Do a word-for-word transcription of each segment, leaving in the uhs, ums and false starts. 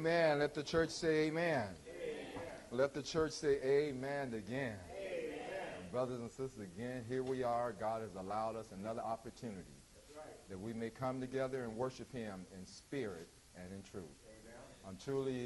Amen. Let the church say amen. Amen. Let the church say amen again. Amen. Brothers and sisters, again, here we are. God has allowed us another opportunity right. that we may come together and worship him in spirit and in truth. Amen. I'm truly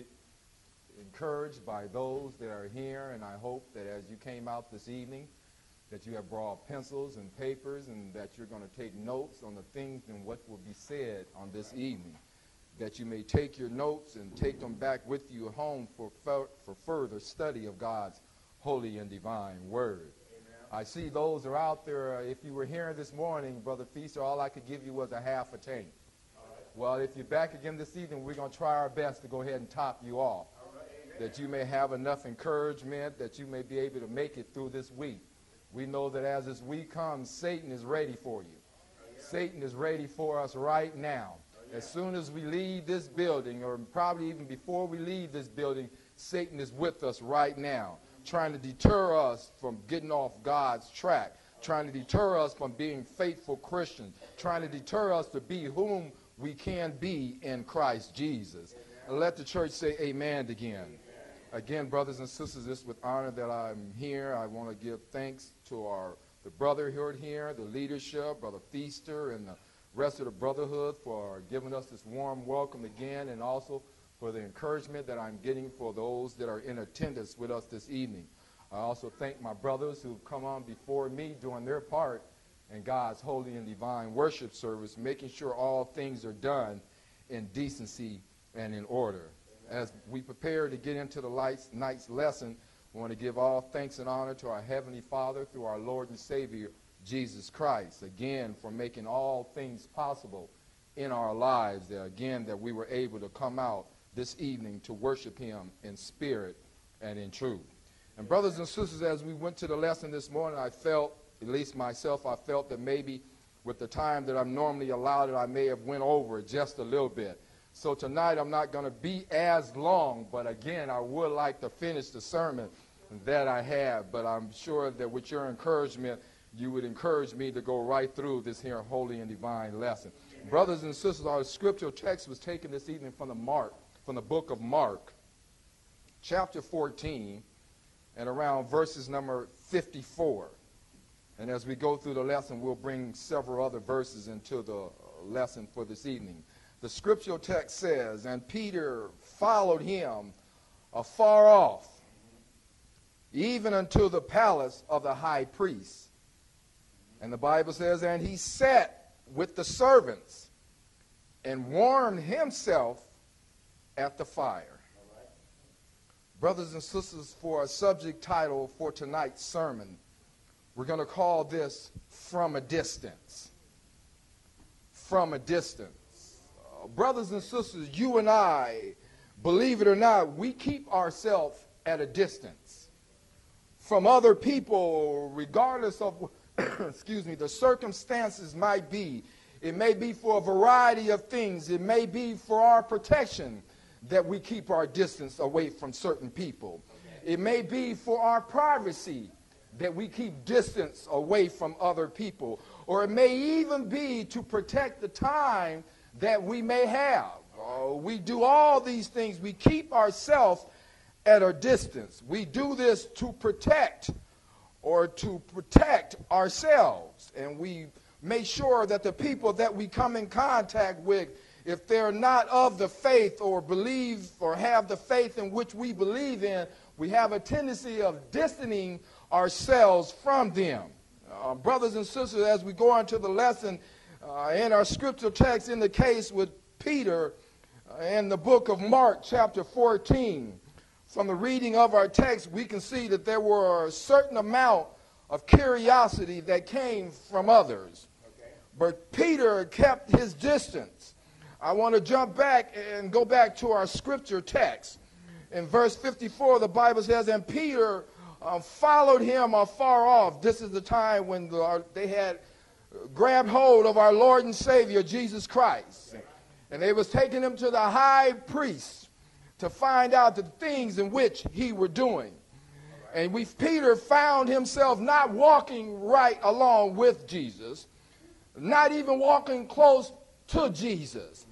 encouraged by those that are here, and I hope that as you came out this evening, that you have brought pencils and papers and that you're going to take notes on the things and what will be said on this evening, that you may take your notes and take them back with you home for, for further study of God's holy and divine word. Amen. I see those are out there. Uh, if you were here this morning, Brother Feaster, all I could give you was a half a tank. Right. Well, if you're back again this evening, we're going to try our best to go ahead and top you off, right. that you may have enough encouragement, that you may be able to make it through this week. We know that as this week comes, Satan is ready for you. Oh, yeah. Satan is ready for us right now. As soon as we leave this building, or probably even before we leave this building, Satan is with us right now, trying to deter us from getting off God's track, trying to deter us from being faithful Christians, trying to deter us to be whom we can be in Christ Jesus. And let the church say amen again. Amen. Again, brothers and sisters, it's with honor that I'm here. I want to give thanks to our the brotherhood here, the leadership, Brother Feaster, and the rest of the brotherhood for giving us this warm welcome again, and also for the encouragement that I'm getting for those that are in attendance with us this evening. I also thank my brothers who've come on before me doing their part in God's holy and divine worship service, making sure all things are done in decency and in order. As we prepare to get into the lights, night's lesson, we want to give all thanks and honor to our Heavenly Father through our Lord and Savior, Jesus Christ, again, for making all things possible in our lives, that, again, that we were able to come out this evening to worship him in spirit and in truth. And brothers and sisters, as we went to the lesson this morning, I felt, at least myself, I felt that maybe with the time that I'm normally allowed, I may have went over just a little bit. So tonight I'm not going to be as long, but again, I would like to finish the sermon that I have. But I'm sure that with your encouragement, you would encourage me to go right through this here holy and divine lesson. Amen. Brothers and sisters, our scriptural text was taken this evening from the Mark, from the book of Mark, chapter fourteen, and around verses number fifty-four. And as we go through the lesson, we'll bring several other verses into the lesson for this evening. The scriptural text says, "And Peter followed him afar off, even unto the palace of the high priest. And the Bible says, and he sat with the servants and warmed himself at the fire." Right. Brothers and sisters, for a subject title for tonight's sermon, we're going to call this From a Distance. From a Distance. Uh, brothers and sisters, you and I, believe it or not, we keep ourselves at a distance from other people, regardless of excuse me, the circumstances might be. It may be for a variety of things. It may be for our protection that we keep our distance away from certain people. Okay. It may be for our privacy that we keep distance away from other people. Or it may even be to protect the time that we may have. Uh, we do all these things. We keep ourselves at a distance. We do this to protect or to protect ourselves. And we make sure that the people that we come in contact with, if they're not of the faith or believe or have the faith in which we believe in, we have a tendency of distancing ourselves from them. Uh, brothers and sisters, as we go on to the lesson, uh, in our scriptural text, in the case with Peter, uh, in the book of Mark, chapter fourteen, from the reading of our text, we can see that there were a certain amount of curiosity that came from others. Okay. But Peter kept his distance. I want to jump back and go back to our scripture text. In verse fifty-four, the Bible says, "And Peter uh, followed him afar off." This is the time when the, uh, they had grabbed hold of our Lord and Savior, Jesus Christ. Okay. And they was taking him to the high priest to find out the things in which he were doing. Right. And we, Peter found himself not walking right along with Jesus, not even walking close to Jesus.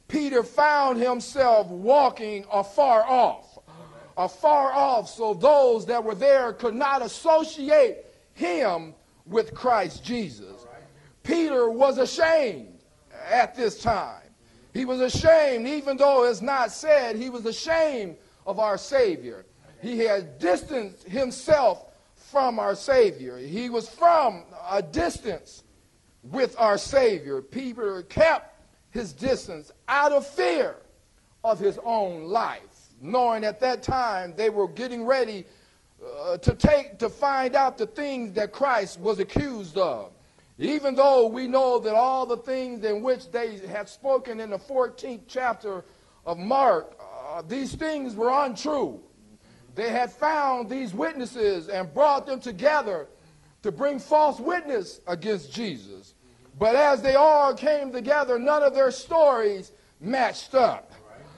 Peter found himself walking afar off, afar off, so those that were there could not associate him with Christ Jesus. Peter was ashamed at this time. He was ashamed, even though it's not said, he was ashamed of our Savior. He had distanced himself from our Savior. He was from a distance with our Savior. Peter kept his distance out of fear of his own life, knowing at that time they were getting ready uh, to take to find out the things that Christ was accused of. Even though we know that all the things in which they had spoken in the fourteenth chapter of Mark, uh, these things were untrue. They had found these witnesses and brought them together to bring false witness against Jesus. But as they all came together, none of their stories matched up.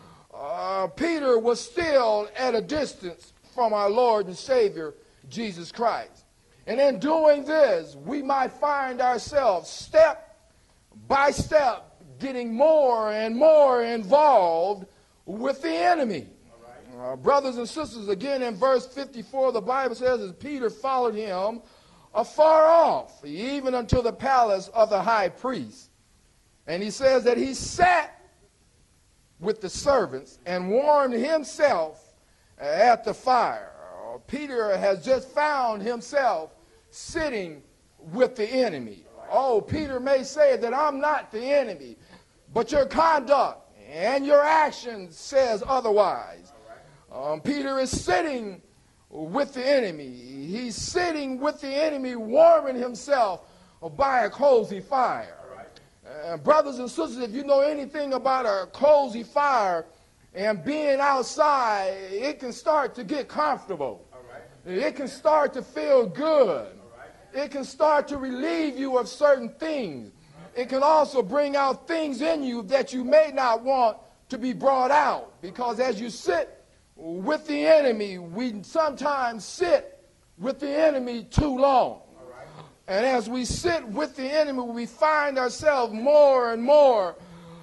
Uh, Peter was still at a distance from our Lord and Savior, Jesus Christ. And in doing this, we might find ourselves step by step getting more and more involved with the enemy. Uh, brothers and sisters, again in verse fifty-four, the Bible says, as Peter followed him afar off, even unto the palace of the high priest. And he says that he sat with the servants and warmed himself at the fire. Peter has just found himself sitting with the enemy. Oh, Peter may say that I'm not the enemy, but your conduct and your actions says otherwise. Um, Peter is sitting with the enemy. He's sitting with the enemy, warming himself by a cozy fire. Uh, brothers and sisters, if you know anything about a cozy fire and being outside, it can start to get comfortable. It can start to feel good. It can start to relieve you of certain things. It can also bring out things in you that you may not want to be brought out, because as you sit with the enemy, we sometimes sit with the enemy too long. And as we sit with the enemy, we find ourselves more and more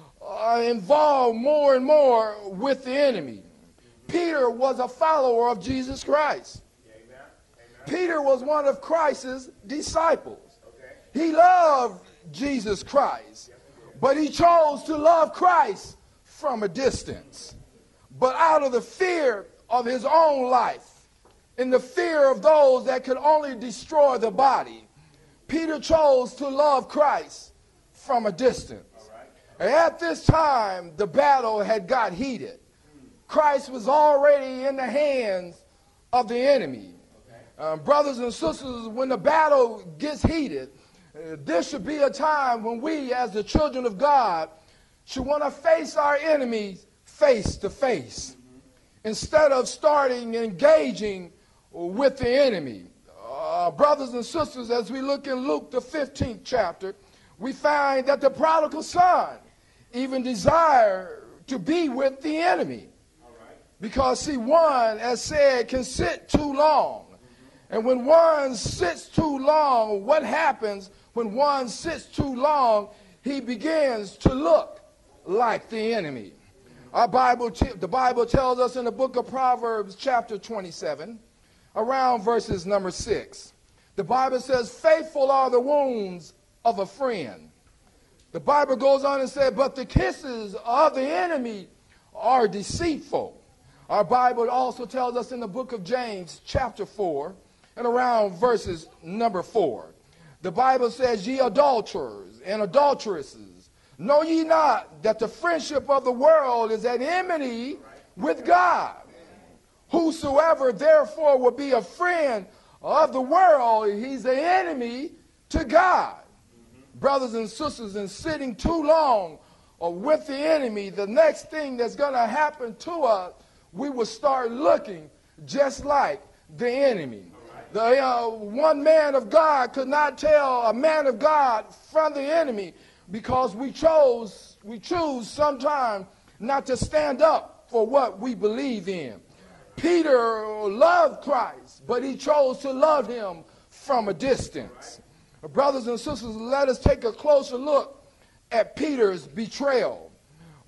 uh, involved more and more with the enemy. Peter was a follower of Jesus Christ. Amen. Amen. Peter was one of Christ's disciples. Okay. He loved Jesus Christ, but he chose to love Christ from a distance. But out of the fear of his own life, in the fear of those that could only destroy the body, Peter chose to love Christ from a distance. And at this time, the battle had got heated. Christ was already in the hands of the enemy. Um, brothers and sisters, when the battle gets heated, uh, this should be a time when we, as the children of God, should want to face our enemies face to face, instead of starting engaging with the enemy. Uh, brothers and sisters, as we look in Luke, the fifteenth chapter, we find that the prodigal son even desired to be with the enemy. All right. Because, see, one, as said, can sit too long. Mm-hmm. And when one sits too long, what happens when one sits too long? He begins to look like the enemy. Our Bible, the Bible tells us in the book of Proverbs, chapter twenty-seven, around verses number six. The Bible says, faithful are the wounds of a friend. The Bible goes on and says, but the kisses of the enemy are deceitful. Our Bible also tells us in the book of James, chapter four, and around verses number four. The Bible says, ye adulterers and adulteresses, know ye not that the friendship of the world is at enmity with God? Whosoever therefore will be a friend of the world, he's an enemy to God. Mm-hmm. Brothers and sisters, in sitting too long or with the enemy, the next thing that's going to happen to us, we will start looking just like the enemy. Right. The uh, one man of God could not tell a man of God from the enemy, because we chose, we choose sometimes not to stand up for what we believe in. Peter loved Christ, but he chose to love him from a distance. Brothers and sisters, let us take a closer look at Peter's betrayal.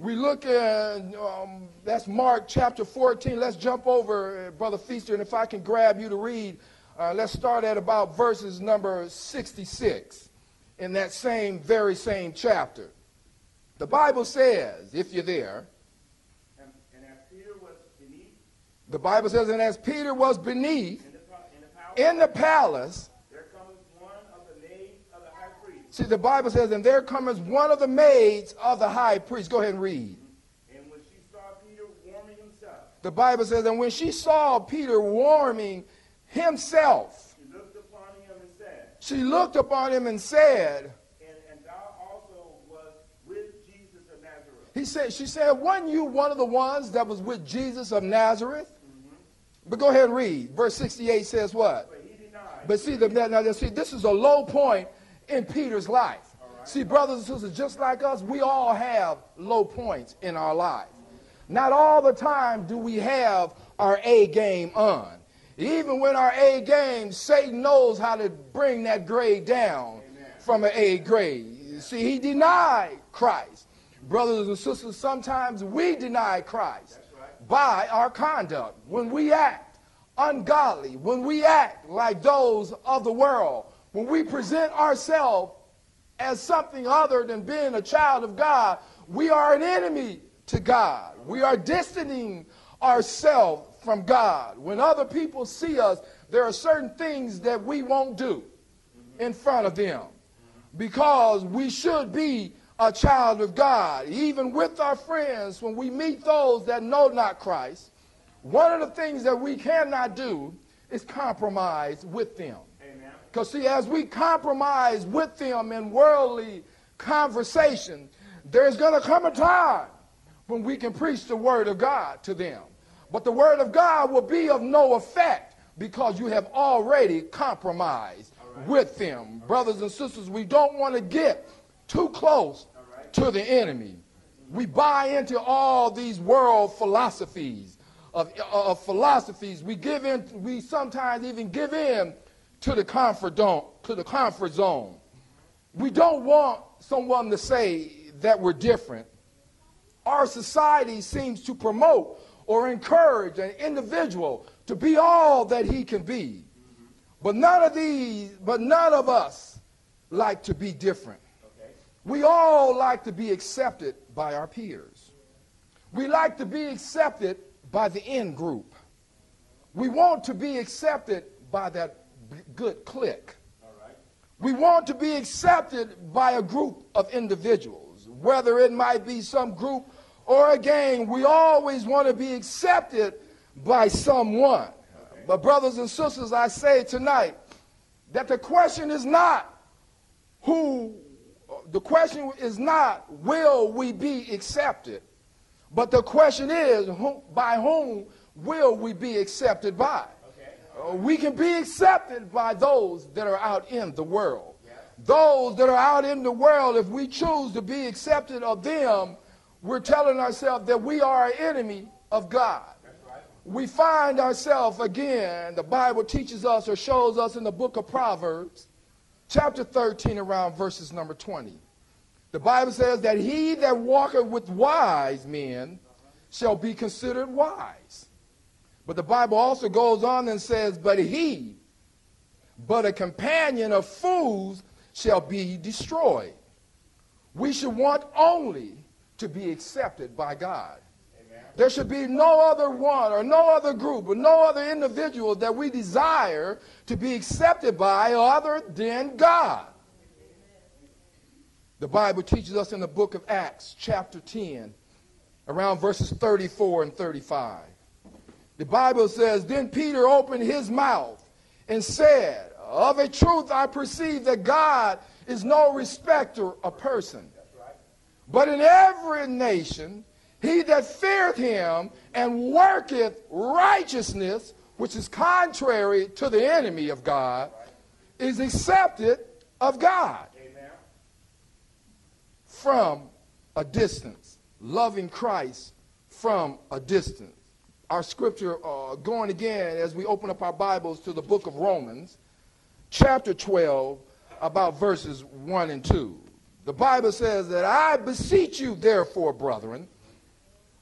We look at, um, that's Mark chapter fourteen. Let's jump over, uh, Brother Feaster, and if I can grab you to read, uh, let's start at about verses number sixty-six in that same, very same chapter. The Bible says, if you're there, and, and as Peter was beneath, the Bible says, and as Peter was beneath in the, pa- in the palace, in the palace, there comes one of the maids of the high priest. see, the Bible says, and there comes one of the maids of the high priest. Go ahead and read. And when she saw Peter warming himself, The Bible says, and when she saw Peter warming himself, she looked upon him and said, she looked upon him and said, and, and thou also was with Jesus of Nazareth. he said, she said, weren't you one of the ones that was with Jesus of Nazareth? Mm-hmm. But go ahead and read. Verse sixty-eight says what? But he denied. But see, the, now, see, this is a low point in Peter's life. Right. See, brothers and sisters, just like us, we all have low points in our life. Not all the time do we have our A game on. Even when our A game, Satan knows how to bring that grade down Amen. From an A grade. See, he denied Christ. Brothers and sisters, sometimes we deny Christ right. by our conduct. When we act ungodly, when we act like those of the world, when we present ourselves as something other than being a child of God, we are an enemy to God. We are distancing ourselves from God. When other people see us, there are certain things that we won't do in front of them because we should be a child of God. Even with our friends, when we meet those that know not Christ, one of the things that we cannot do is compromise with them. Amen. Because see, as we compromise with them in worldly conversation, there's going to come a time when we can preach the word of God to them. But the word of God will be of no effect because you have already compromised right. with them. Right. Brothers and sisters, we don't want to get too close right. to the enemy. We buy into all these world philosophies of, of philosophies. We give in. We sometimes even give in to the comfort zone. To the comfort zone. We don't want someone to say that we're different. Our society seems to promote or encourage an individual to be all that he can be. But none of these, but none of us like to be different. Okay. We all like to be accepted by our peers. We like to be accepted by the in group. We want to be accepted by that good clique. All right. We want to be accepted by a group of individuals, whether it might be some group or a gang. We always want to be accepted by someone. Okay. But brothers and sisters, I say tonight that the question is not who, the question is not will we be accepted, but the question is who, by whom will we be accepted by? Okay. Uh, we can be accepted by those that are out in the world. Yes. Those that are out in the world, if we choose to be accepted of them, we're telling ourselves that we are an enemy of God. That's right. We find ourselves again, the Bible teaches us or shows us in the book of Proverbs, chapter thirteen, around verses number twenty. The Bible says that he that walketh with wise men shall be considered wise. But the Bible also goes on and says, but he, but a companion of fools shall be destroyed. We should want only to be accepted by God. Amen. There should be no other one or no other group or no other individual that we desire to be accepted by other than God. The Bible teaches us in the book of Acts, chapter ten, around verses thirty-four and thirty-five. The Bible says, then Peter opened his mouth and said, of a truth I perceive that God is no respecter of person. But in every nation, he that feareth him and worketh righteousness, which is contrary to the enemy of God, is accepted of God. Amen. From a distance, loving Christ from a distance. Our scripture, uh, going again as we open up our Bibles to the book of Romans, chapter twelve, about verses one and two. The Bible says that I beseech you, therefore, brethren,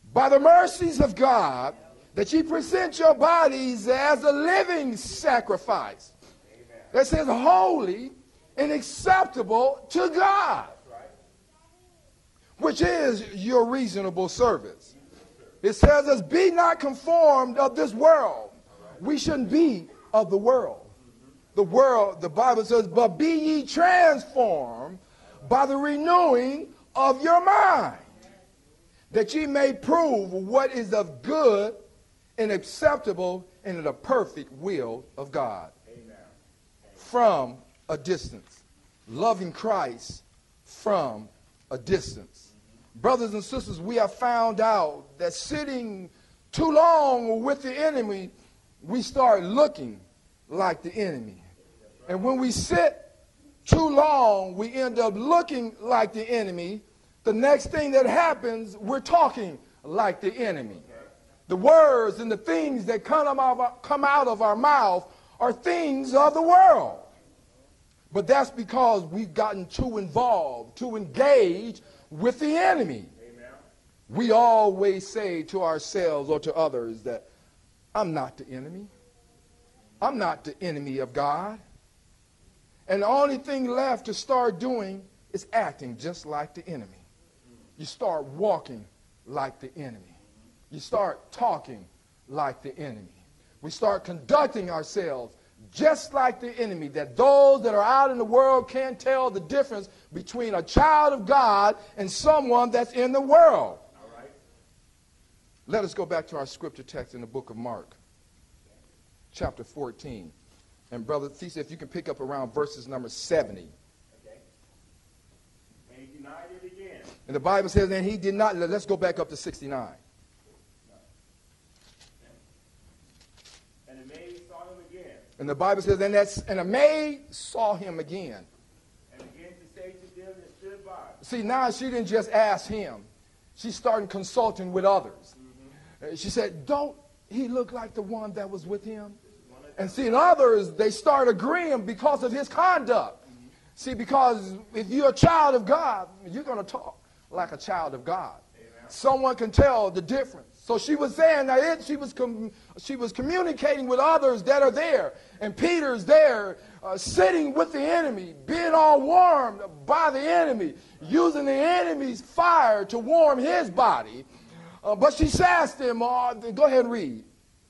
by the mercies of God, that ye present your bodies as a living sacrifice. That says holy and acceptable to God, which is your reasonable service. It says us, be not conformed of this world. We shouldn't be of the world. The world, the Bible says, but be ye transformed by the renewing of your mind, that ye may prove what is of good and acceptable and in the perfect will of God. Amen. From a distance. Loving Christ from a distance. Brothers and sisters, we have found out that sitting too long with the enemy, we start looking like the enemy. And when we sit too long, we end up looking like the enemy. The next thing that happens, we're talking like the enemy. The words and the things that come out of our mouth are things of the world. But that's because we've gotten too involved, too engaged with the enemy. Amen. We always say to ourselves or to others that I'm not the enemy. I'm not the enemy of God. And the only thing left to start doing is acting just like the enemy. You start walking like the enemy. You start talking like the enemy. We start conducting ourselves just like the enemy, that those that are out in the world can't tell the difference between a child of God and someone that's in the world. All right. Let us go back to our scripture text in the book of Mark, chapter fourteen. And Brother Thesa, if you can pick up around verses number seventy. Okay. And he denied it again. And the Bible says, and he did not. Let's go back up to sixty-nine. And the maid saw him again. And the Bible says, and, that's, and a maid saw him again. And began to say to them that stood by. See, now she didn't just ask him. She started consulting with others. Mm-hmm. She said, don't he look like the one that was with him? And see, in others, they start agreeing because of his conduct. Mm-hmm. See, because if you're a child of God, you're going to talk like a child of God. Amen. Someone can tell the difference. So she was saying that it, she was com- she was communicating with others that are there. And Peter's there uh, sitting with the enemy, being all warmed by the enemy, using the enemy's fire to warm his body. Uh, but she asked him, uh, go ahead and read.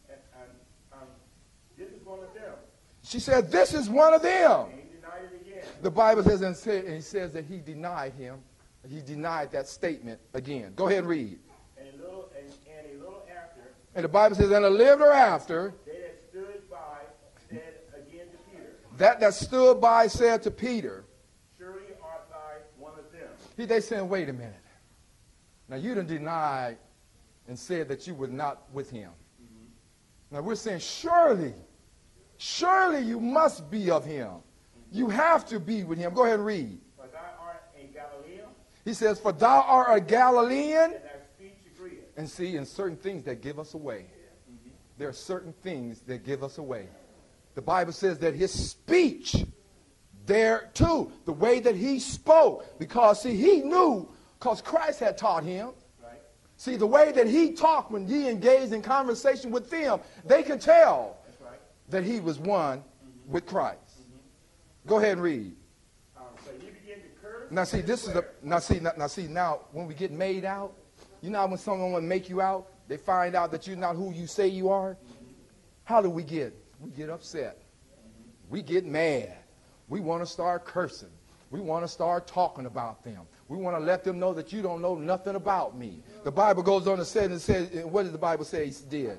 She said, this is one of them. And he denied it again. The Bible says, and, say, and he says that he denied him. He denied that statement again. Go ahead and read. And a little, and, and a little after. And the Bible says, and a little after. They that stood by said again to Peter. That that stood by said to Peter. Surely art thou one of them. He, they said, wait a minute. Now you done denied and said that you were not with him. Mm-hmm. Now we're saying, surely. Surely you must be of him. You have to be with him. Go ahead and read. For thou art a Galilean. He says, for thou art a Galilean. And thy speech agreeth. And see, in certain things that give us away. Mm-hmm. There are certain things that give us away. The Bible says that his speech there too, the way that he spoke, because see, he knew, because Christ had taught him. Right. See, the way that he talked when he engaged in conversation with them, they could tell that he was one mm-hmm. with Christ. Mm-hmm. Go ahead and read. Um, so you begin to curse. Now see, this is the now see now, now see now when we get made out, you know when someone want to make you out, they find out that you're not who you say you are. Mm-hmm. How do we get? We get upset. Mm-hmm. We get mad. We want to start cursing. We want to start talking about them. We want to let them know that you don't know nothing about me. The Bible goes on to say, and it says, what did the Bible say he did?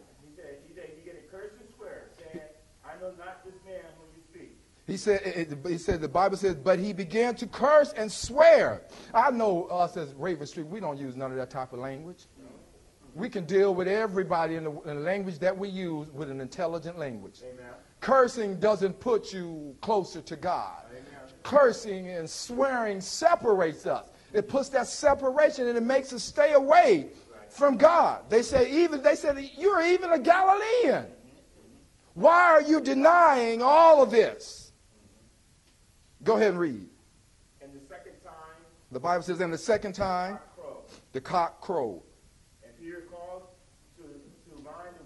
Know not this man whom you speak. He said, it, he said, the Bible says, but he began to curse and swear. I know us as Raven Street, we don't use none of that type of language. We can deal with everybody in the, in the language that we use with an intelligent language. Amen. Cursing doesn't put you closer to God. Amen. Cursing and swearing separates us. It puts that separation and it makes us stay away right. from God. They say even they said you're even a Galilean. Why are you denying all of this? Go ahead and read. And the second time, the Bible says, and the second time, the cock crowed. The cock crowed. And Peter called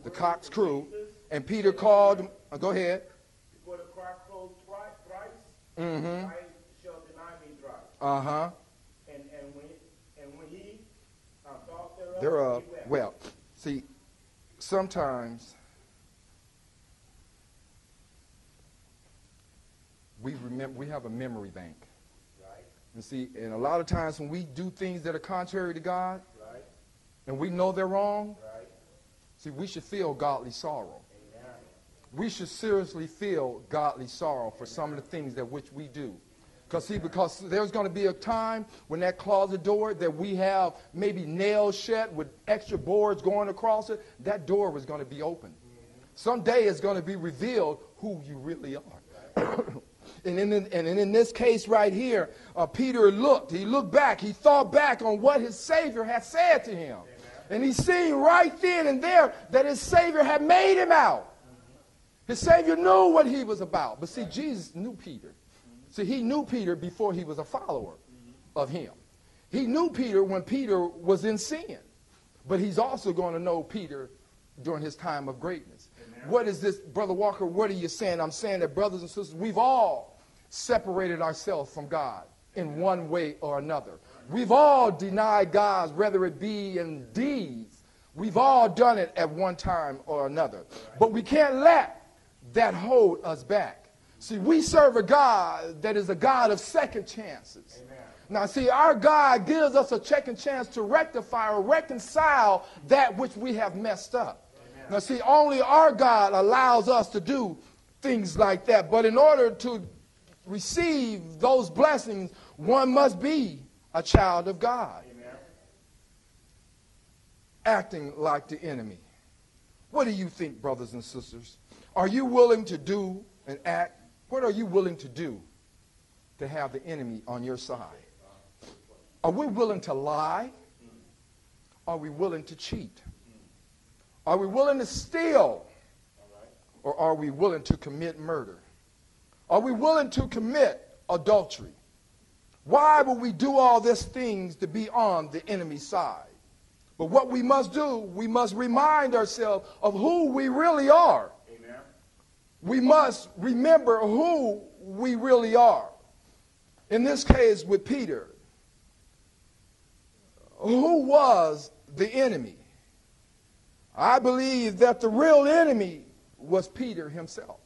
the cock's crew. And Peter called, uh, go ahead. Before the cock crows twice, thrice, Mm-hmm. I shall deny me thrice. Uh-huh. And and when and when he uh, thought thereof, Thereof. he wept. Well, see, sometimes we remember we have a memory bank. Right, And see, and a lot of times when we do things that are contrary to God, right, and we know they're wrong, right. see, we should feel godly sorrow. Amen. We should seriously feel godly sorrow for some of the things that which we do. Because see, because there's going to be a time when that closet door that we have maybe nailed shut with extra boards going across it, that door was going to be open. Someday it's going to be revealed who you really are. And in, and in this case right here, uh, Peter looked. He looked back. He thought back on what his Savior had said to him. Amen. And he seen right then and there that his Savior had made him out. Mm-hmm. His Savior knew what he was about. But see, right. Jesus knew Peter. Mm-hmm. See, he knew Peter before he was a follower mm-hmm. of him. He knew Peter when Peter was in sin. But he's also going to know Peter during his time of greatness. Amen. What is this, Brother Walker, what are you saying? I'm saying that, brothers and sisters, we've all separated ourselves from God in one way or another. We've all denied God, whether it be in deeds. We've all done it at one time or another. But we can't let that hold us back. See, we serve a God that is a God of second chances. Amen. Now, see, our God gives us a second chance to rectify or reconcile that which we have messed up. Amen. Now, see, only our God allows us to do things like that. But in order to receive those blessings, one must be a child of God. Amen. Acting like the enemy. What do you think, brothers and sisters? Are you willing to do and act? What are you willing to do to have the enemy on your side? Are we willing to lie? Are we willing to cheat? Are we willing to steal? Or are we willing to commit murder? Are we willing to commit adultery? Why would we do all these things to be on the enemy's side? But what we must do, we must remind ourselves of who we really are. Amen. We must remember who we really are. In this case with Peter, who was the enemy? I believe that the real enemy was Peter himself.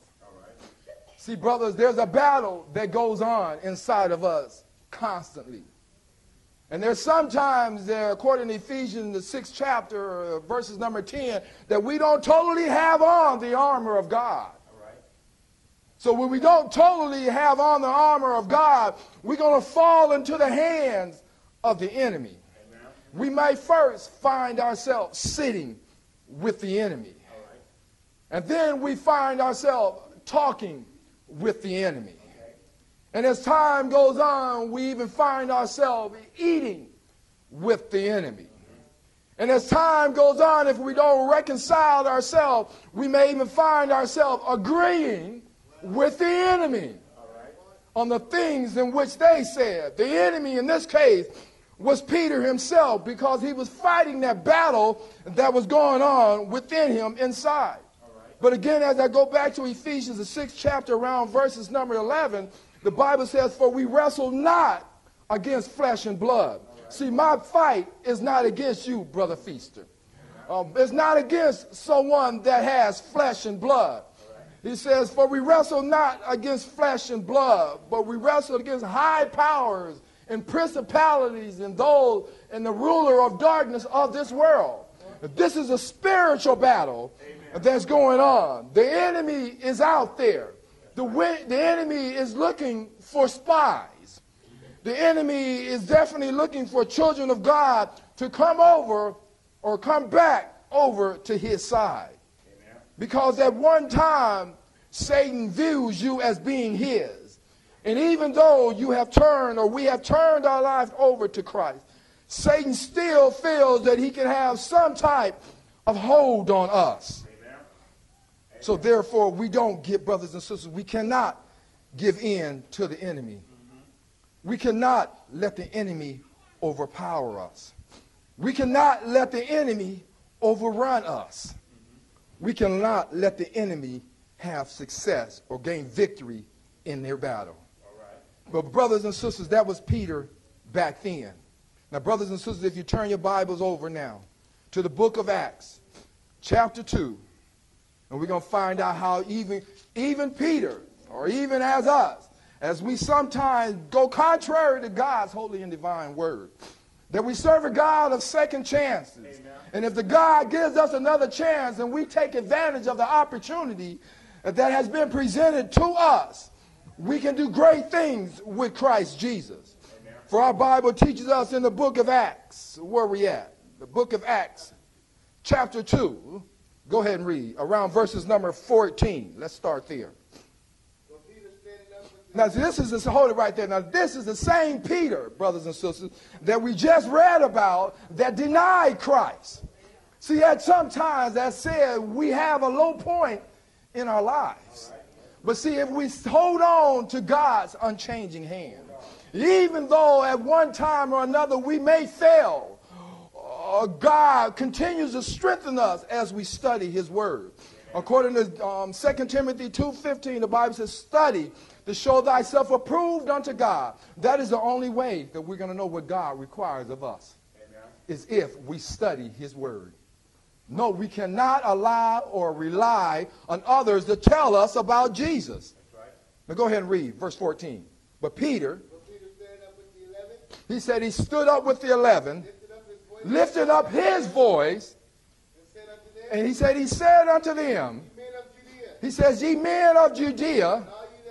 See, brothers, there's a battle that goes on inside of us constantly. And there's sometimes, there, according to Ephesians, the sixth chapter, uh, verses number ten, that we don't totally have on the armor of God. All right. So when we don't totally have on the armor of God, we're going to fall into the hands of the enemy. Amen. We may first find ourselves sitting with the enemy. All right. And then we find ourselves talking with the enemy. Okay. And as time goes on, we even find ourselves eating with the enemy. Mm-hmm. And as time goes on, if we don't reconcile ourselves, we may even find ourselves agreeing with the enemy. All right. On the things in which they said. The enemy in this case was Peter himself, because he was fighting that battle that was going on within him inside. But again, as I go back to Ephesians, the sixth chapter, around verses number eleven, the Bible says, for we wrestle not against flesh and blood. Right. See, my fight is not against you, Brother Feaster. Um, it's not against someone that has flesh and blood. Right. He says, for we wrestle not against flesh and blood, but we wrestle against high powers and principalities and those and the ruler of darkness of this world. This is a spiritual battle. Amen. That's going on. The enemy is out there. The, the enemy is looking for spies. The enemy is definitely looking for children of God to come over or come back over to his side. Amen. Because at one time, Satan views you as being his. And even though you have turned, or we have turned our life over to Christ, Satan still feels that he can have some type of hold on us. Amen. So therefore, we don't get, brothers and sisters, we cannot give in to the enemy. Mm-hmm. We cannot let the enemy overpower us. We cannot let the enemy overrun us. Mm-hmm. We cannot let the enemy have success or gain victory in their battle. All right. But brothers and sisters, that was Peter back then. Now, brothers and sisters, if you turn your Bibles over now to the book of Acts, chapter two, and we're going to find out how even, even Peter, or even as us, as we sometimes go contrary to God's holy and divine word, that we serve a God of second chances. Amen. And if the God gives us another chance and we take advantage of the opportunity that has been presented to us, we can do great things with Christ Jesus. Amen. For our Bible teaches us in the book of Acts, where we at? The book of Acts, chapter two. Go ahead and read around verses number fourteen. Let's start there. Now, this is, hold it right there. Now, this is the same Peter, brothers and sisters, that we just read about that denied Christ. See, at some times, that said, we have a low point in our lives. But see, if we hold on to God's unchanging hand, even though at one time or another we may fail, uh, God continues to strengthen us as we study his word. According to um, Second Timothy two fifteen, the Bible says, study to show thyself approved unto God. That is the only way that we're going to know what God requires of us. Amen. Is if we study his word. No, we cannot allow or rely on others to tell us about Jesus. That's right. Now go ahead and read verse fourteen. But Peter, So Peter stood up with the eleven, he said he stood up with the eleven, lifted up his voice, lifted up his voice, and said unto them, and he said, he said unto them, Ye men of Judea, he says, ye men of Judea,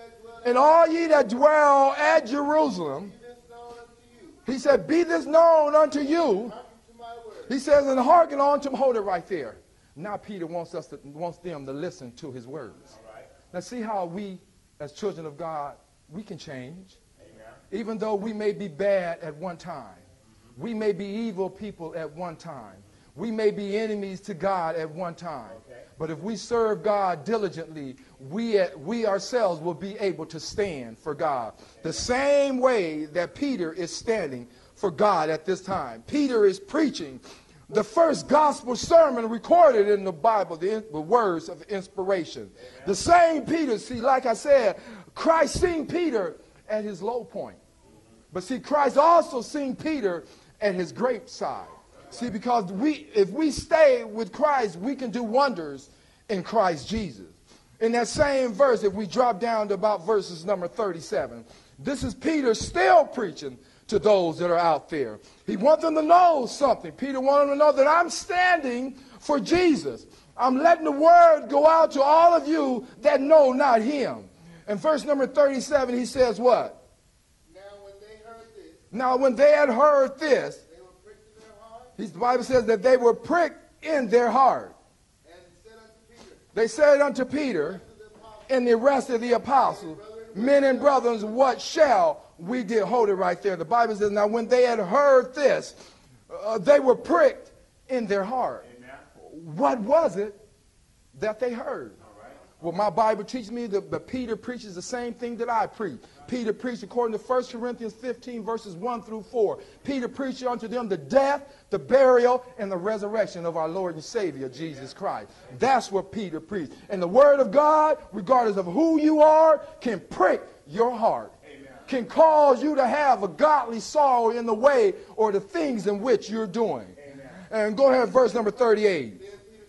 and all ye that dwell and all ye that dwell at Jerusalem, be this known unto you, he said, be this known unto you. hearken to my word. He says, and hearken on to him. Hold it right there. Now Peter wants us to, wants them to listen to his words. All right. Now see how we, as children of God, we can change. Amen. Even though we may be bad at one time. We may be evil people at one time. We may be enemies to God at one time. Okay. But if we serve God diligently, we, we ourselves will be able to stand for God. The same way that Peter is standing for God at this time. Peter is preaching the first gospel sermon recorded in the Bible, the, the words of inspiration. Amen. The same Peter, see, like I said, Christ seen Peter at his low point. But see, Christ also seen Peter at his great side. See, because we, if we stay with Christ, we can do wonders in Christ Jesus. In that same verse, if we drop down to about verses number thirty-seven, this is Peter still preaching to those that are out there. He wants them to know something. Peter wanted them to know that I'm standing for Jesus. I'm letting the word go out to all of you that know not him. In verse number thirty-seven, he says what? Now when they heard this, Now when they had heard this, they were pricked in their heart, the Bible says that they were pricked in their heart. and said unto Peter, They said unto Peter to the apostles, and the rest of the apostles, men and brothers, what shall we do? Hold it right there. The Bible says, now when they had heard this, uh, they were pricked in their heart. Amen. What was it that they heard? All right. Well, my Bible teaches me that, that Peter preaches the same thing that I preach. Peter preached according to First Corinthians fifteen, verses one through four. Peter preached unto them the death, the burial, and the resurrection of our Lord and Savior, Jesus Christ. That's what Peter preached. And the word of God, regardless of who you are, can prick your heart. Amen. Can cause you to have a godly sorrow in the way or the things in which you're doing. Amen. And go ahead, verse number thirty-eight.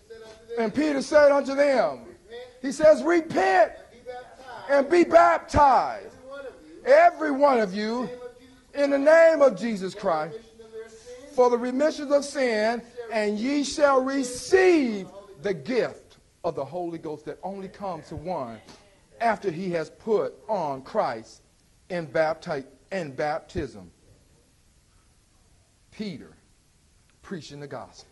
Then Peter said unto them, And Peter said unto them, Repent he says, repent and be baptized, and be baptized, every one of you, every one of you, in the name of Jesus for the Christ, remission of their sins, for the remission of sin, and ye shall receive the gift of the Holy Ghost that only comes to one after he has put on Christ in, bapti- in baptism. Peter preaching the gospel.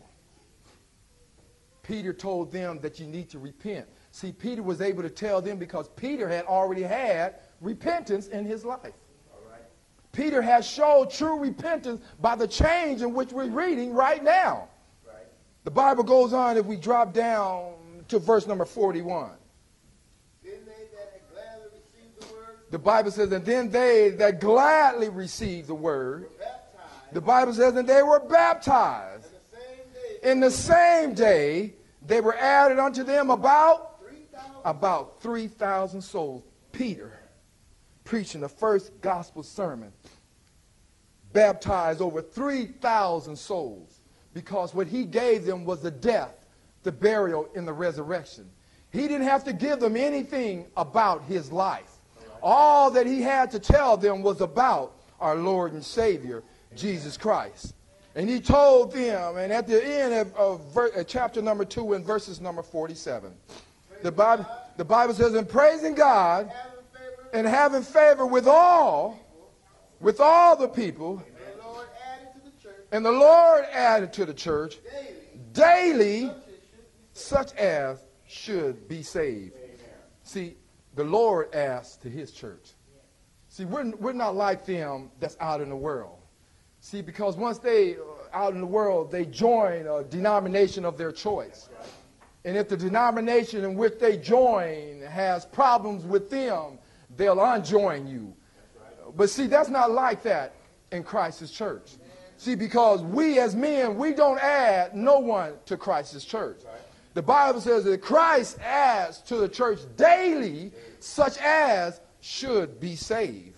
Peter told them that you need to repent. See, Peter was able to tell them because Peter had already had repentance in his life. all right, Peter has showed true repentance by the change in which we're reading right now. right. The Bible goes on, if we drop down to verse number forty-one. Then they that had gladly received the word The Bible says, and then they that gladly received the word, were baptized, the Bible says, and they were baptized. and the same day In the same day They were added unto them about, about three thousand souls. Peter, preaching the first gospel sermon, baptized over three thousand souls because what he gave them was the death, the burial, and the resurrection. He didn't have to give them anything about his life. All that he had to tell them was about our Lord and Savior, Jesus Christ. And he told them, and at the end of, of ver, uh, chapter number two and verses number forty-seven, the Bible, the Bible says, in praising God and having favor with all, with all the people, and the Lord added to the church daily such as should be saved. See, the Lord asked to his church. See, we're, we're not like them that's out in the world. See, because once they uh, out in the world, they join a denomination of their choice. And if the denomination in which they join has problems with them, they'll unjoin you. But see, that's not like that in Christ's church. See, because we as men, we don't add no one to Christ's church. The Bible says that Christ adds to the church daily such as should be saved.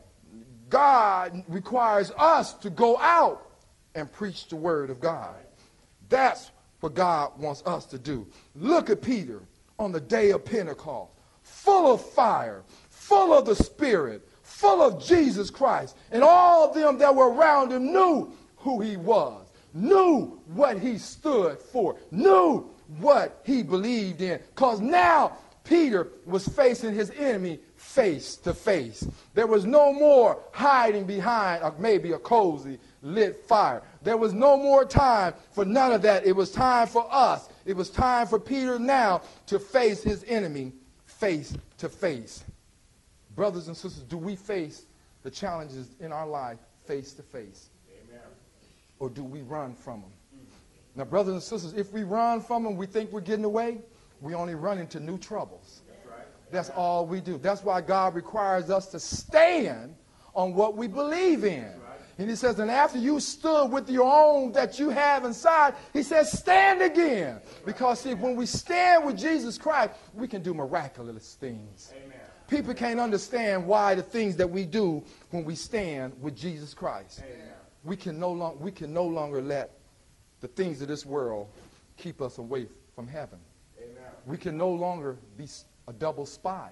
God requires us to go out and preach the word of God. That's what God wants us to do. Look at Peter on the day of Pentecost, full of fire, full of the Spirit, full of Jesus Christ. And all of them that were around him knew who he was, knew what he stood for, knew what he believed in. Because now Peter was facing his enemy face to face. There was no more hiding behind a, maybe a cozy lit fire. There was no more time for none of that. It was time for us. It was time for Peter now to face his enemy face to face. Brothers and sisters, do we face the challenges in our life face to face? Amen. Or do we run from them? Mm-hmm. Now, brothers and sisters, if we run from them, we think we're getting away, we only run into new troubles. That's right. That's all we do. That's why God requires us to stand on what we believe in. Right. And he says, and after you stood with your own that you have inside, he says, stand again. Because see, when we stand with Jesus Christ, we can do miraculous things. Amen. People can't understand why the things that we do when we stand with Jesus Christ. Amen. We can no longer we can no longer let the things of this world keep us away from heaven. Amen. We can no longer be a double spy.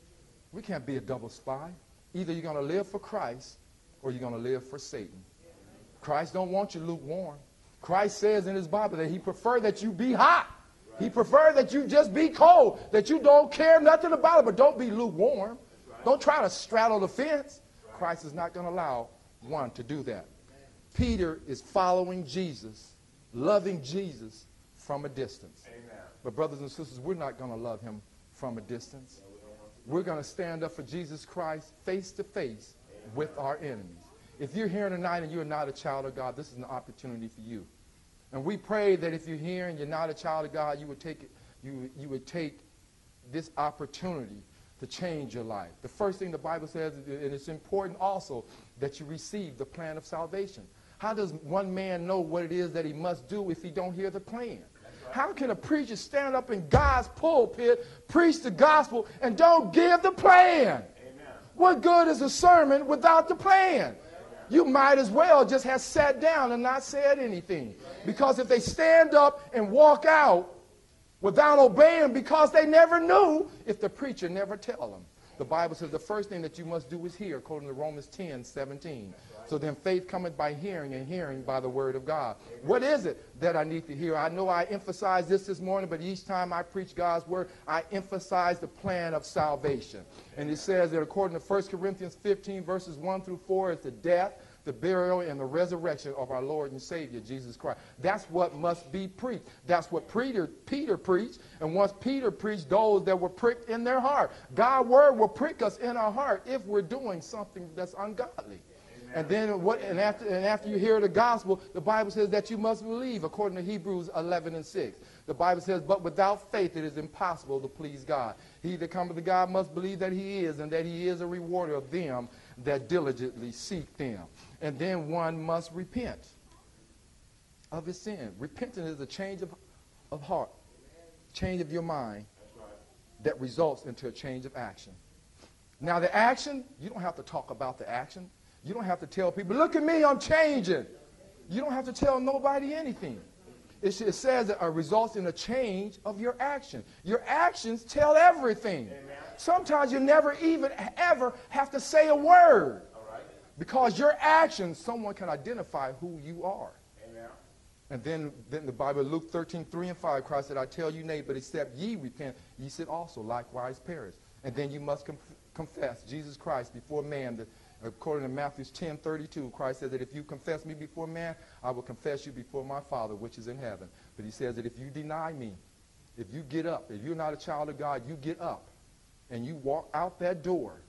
We can't be a double spy. Either you're going to live for Christ or you're going to live for Satan. Christ don't want you lukewarm. Christ says in his Bible that he prefers that you be hot. Right. He prefers that you just be cold, that you don't care nothing about it, but don't be lukewarm. Right. Don't try to straddle the fence. Right. Christ is not going to allow one to do that. Amen. Peter is following Jesus, loving Jesus from a distance. Amen. But brothers and sisters, we're not going to love him from a distance. No, we we're going to stand up for Jesus Christ face to face with our enemies. If you're here tonight and you're not a child of God, this is an opportunity for you. And we pray that if you're here and you're not a child of God, you would take it, you, you would take this opportunity to change your life. The first thing the Bible says, and it's important also, that you receive the plan of salvation. How does one man know what it is that he must do if he don't hear the plan? How can a preacher stand up in God's pulpit, preach the gospel, and don't give the plan? What good is a sermon without the plan? You might as well just have sat down and not said anything. Because if they stand up and walk out without obeying because they never knew, if the preacher never tell them. The Bible says the first thing that you must do is hear, according to Romans ten seventeen. So then faith cometh by hearing, and hearing by the word of God. What is it that I need to hear? I know I emphasized this this morning, but each time I preach God's word, I emphasize the plan of salvation. And it says that according to First Corinthians fifteen, verses one through four, it's the death, the burial, and the resurrection of our Lord and Savior, Jesus Christ. That's what must be preached. That's what Peter, Peter preached. And once Peter preached, those that were pricked in their heart. God's word will prick us in our heart if we're doing something that's ungodly. And then what? And after, and after you hear the gospel, the Bible says that you must believe, according to Hebrews eleven and six. The Bible says, but without faith it is impossible to please God. He that cometh to God must believe that he is, and that he is a rewarder of them that diligently seek them. And then one must repent of his sin. Repentance is a change of, of heart. change of your mind that results into a change of action. Now the action, you don't have to talk about the action. You don't have to tell people, look at me, I'm changing. You don't have to tell nobody anything. It, it says that it results in a change of your action. Your actions tell everything. Amen. Sometimes you never even ever have to say a word. All right. Because your actions, someone can identify who you are. Amen. And then, then the Bible, Luke thirteen, three and five, Christ said, I tell you, nay, but except ye repent, ye should also likewise perish. And then you must conf confess Jesus Christ before man. That, according to Matthew ten, thirty-two, Christ says that if you confess me before man, I will confess you before my Father which is in heaven. But he says that if you deny me, if you get up, if you're not a child of God, you get up and you walk out that door.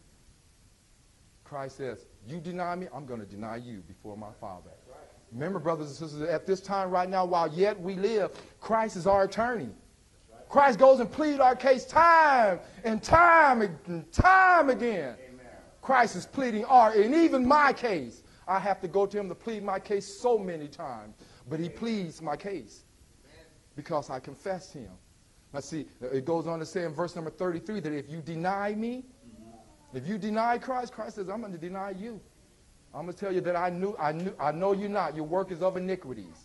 Christ says, you deny me, I'm going to deny you before my Father. Right. Remember, brothers and sisters, at this time right now, while yet we live, Christ is our attorney. Right. Christ goes and pleads our case time and time and time again. Amen. Christ is pleading our, and even my case. I have to go to him to plead my case so many times. But he pleads my case because I confess him. Now see, it goes on to say in verse number thirty-three that if you deny me, if you deny Christ, Christ says, I'm going to deny you. I'm going to tell you that I knew, I knew, I know you not. Your work is of iniquities.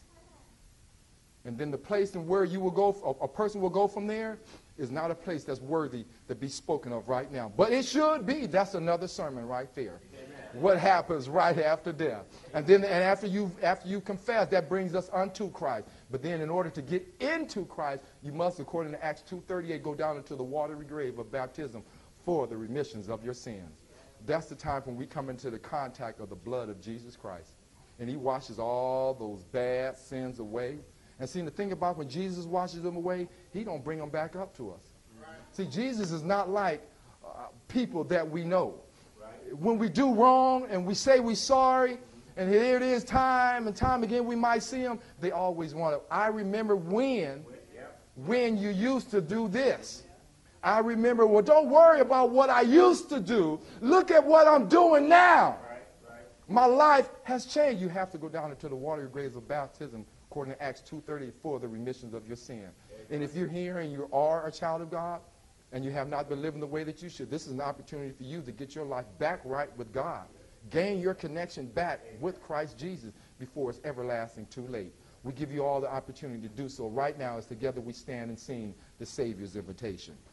And then the place and where you will go, a, a person will go from there, is not a place that's worthy to be spoken of right now. But it should be. That's another sermon right there. Amen. What happens right after death. And then and after you after you confess, that brings us unto Christ. But then in order to get into Christ, you must, according to Acts two thirty-eight, go down into the watery grave of baptism for the remissions of your sins. That's the time when we come into the contact of the blood of Jesus Christ. And he washes all those bad sins away. And see, the thing about when Jesus washes them away, he don't bring them back up to us. Right. See, Jesus is not like uh, people that we know. Right. When we do wrong and we say we're sorry, and here it is time and time again we might see them, they always want to, I remember when, when you used to do this. I remember, well, don't worry about what I used to do. Look at what I'm doing now. Right, right. My life has changed. You have to go down into the watery graves of baptism, according to Acts two thirty-four, the remissions of your sin. And if you're here and you are a child of God and you have not been living the way that you should, this is an opportunity for you to get your life back right with God. Gain your connection back with Christ Jesus before it's everlasting too late. We give you all the opportunity to do so right now as together we stand and sing the Savior's invitation.